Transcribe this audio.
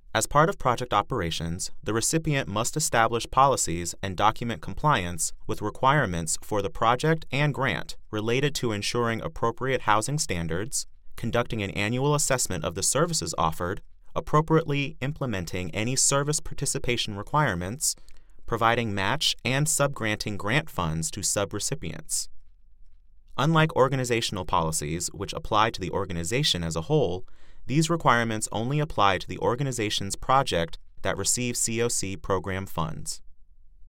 As part of project operations, the recipient must establish policies and document compliance with requirements for the project and grant related to ensuring appropriate housing standards, conducting an annual assessment of the services offered, appropriately implementing any service participation requirements, providing match and subgranting grant funds to subrecipients. Unlike organizational policies, which apply to the organization as a whole, these requirements only apply to the organization's project that receives COC program funds.